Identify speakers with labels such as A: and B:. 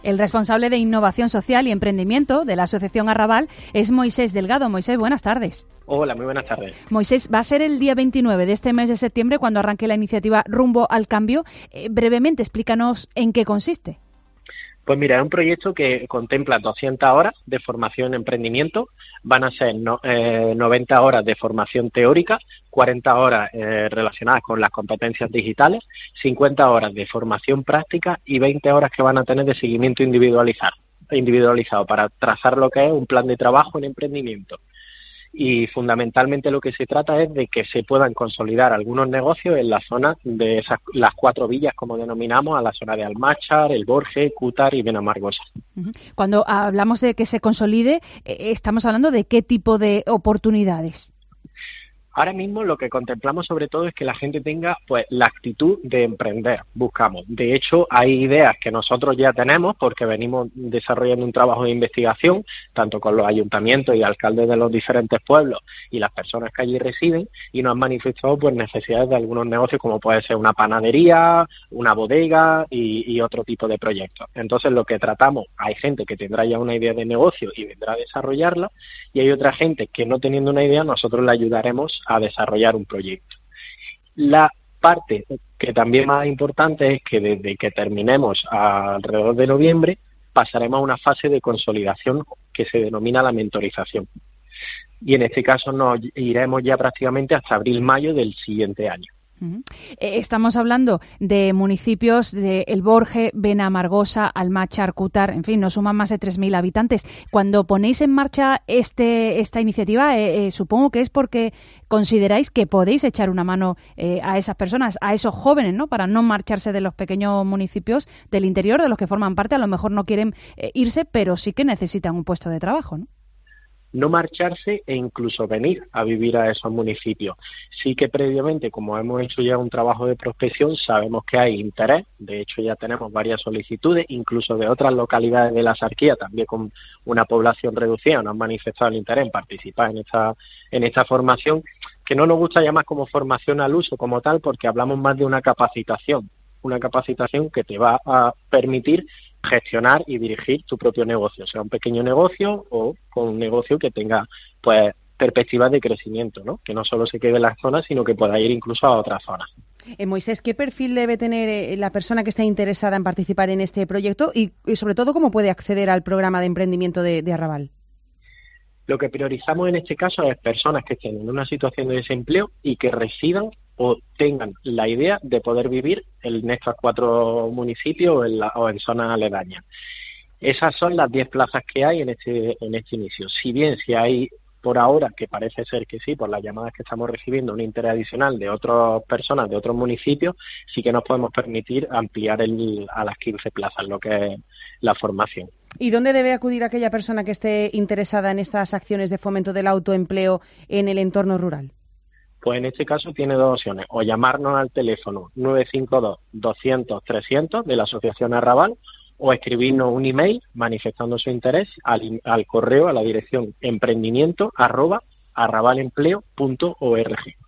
A: El responsable de Innovación Social y Emprendimiento de la Asociación Arrabal es Moisés Delgado. Moisés, buenas tardes.
B: Hola, muy buenas tardes.
A: Moisés, va a ser el día 29 de este mes de septiembre cuando arranque la iniciativa Rumbo al Cambio. Brevemente, explícanos en qué consiste.
B: Pues mira, es un proyecto que contempla 200 horas de formación en emprendimiento. Van a ser 90 horas de formación teórica, 40 horas relacionadas con las competencias digitales, 50 horas de formación práctica y 20 horas que van a tener de seguimiento individualizado para trazar lo que es un plan de trabajo en emprendimiento. Y fundamentalmente lo que se trata es de que se puedan consolidar algunos negocios en la zona de las 4 villas, como denominamos, a la zona de Almáchar, El Borje, Cútar y Benamargosa.
A: Cuando hablamos de que se consolide, estamos hablando de qué tipo de oportunidades.
B: Ahora mismo lo que contemplamos sobre todo es que la gente tenga pues la actitud de emprender, buscamos. De hecho, hay ideas que nosotros ya tenemos porque venimos desarrollando un trabajo de investigación, tanto con los ayuntamientos y alcaldes de los diferentes pueblos y las personas que allí residen, y nos han manifestado pues necesidades de algunos negocios como puede ser una panadería, una bodega y otro tipo de proyectos. Entonces lo que tratamos, hay gente que tendrá ya una idea de negocio y vendrá a desarrollarla, y hay otra gente que no teniendo una idea, nosotros le ayudaremos a desarrollar un proyecto. La parte que también más importante es que desde que terminemos alrededor de noviembre pasaremos a una fase de consolidación que se denomina la mentorización. Y en este caso nos iremos ya prácticamente hasta abril-mayo del siguiente año.
A: Estamos hablando de municipios de El Borje, Benamargosa, Almáchar, Cútar, en fin, nos suman más de 3.000 habitantes. Cuando ponéis en marcha esta iniciativa, supongo que es porque consideráis que podéis echar una mano a esas personas, a esos jóvenes, ¿no? Para no marcharse de los pequeños municipios del interior, de los que forman parte, a lo mejor no quieren irse, pero sí que necesitan un puesto de trabajo, ¿no?
B: No marcharse e incluso venir a vivir a esos municipios. Sí que previamente, como hemos hecho ya un trabajo de prospección, sabemos que hay interés. De hecho, ya tenemos varias solicitudes, incluso de otras localidades de la Axarquía, también con una población reducida, nos han manifestado el interés en participar en esta formación, que no nos gusta llamar como formación al uso como tal, porque hablamos más de una capacitación que te va a permitir gestionar y dirigir tu propio negocio, sea un pequeño negocio o con un negocio que tenga pues perspectivas de crecimiento, ¿no? Que no solo se quede en las zonas, sino que pueda ir incluso a otras zonas.
C: Moisés, ¿qué perfil debe tener la persona que está interesada en participar en este proyecto y sobre todo cómo puede acceder al programa de emprendimiento de Arrabal?
B: Lo que priorizamos en este caso es personas que estén en una situación de desempleo y que residan o tengan la idea de poder vivir en estos 4 municipios o en zonas aledañas. Esas son las 10 plazas que hay en este inicio. Si bien si hay por ahora, que parece ser que sí, por las llamadas que estamos recibiendo, un interés adicional de otras personas de otros municipios, sí que nos podemos permitir ampliar a las 15 plazas, lo que es la formación.
C: ¿Y dónde debe acudir aquella persona que esté interesada en estas acciones de fomento del autoempleo en el entorno rural?
B: Pues en este caso tiene 2 opciones, o llamarnos al teléfono 952-200-300 de la Asociación Arrabal, o escribirnos un email manifestando su interés al correo, a la dirección emprendimiento@arrabalempleo.org.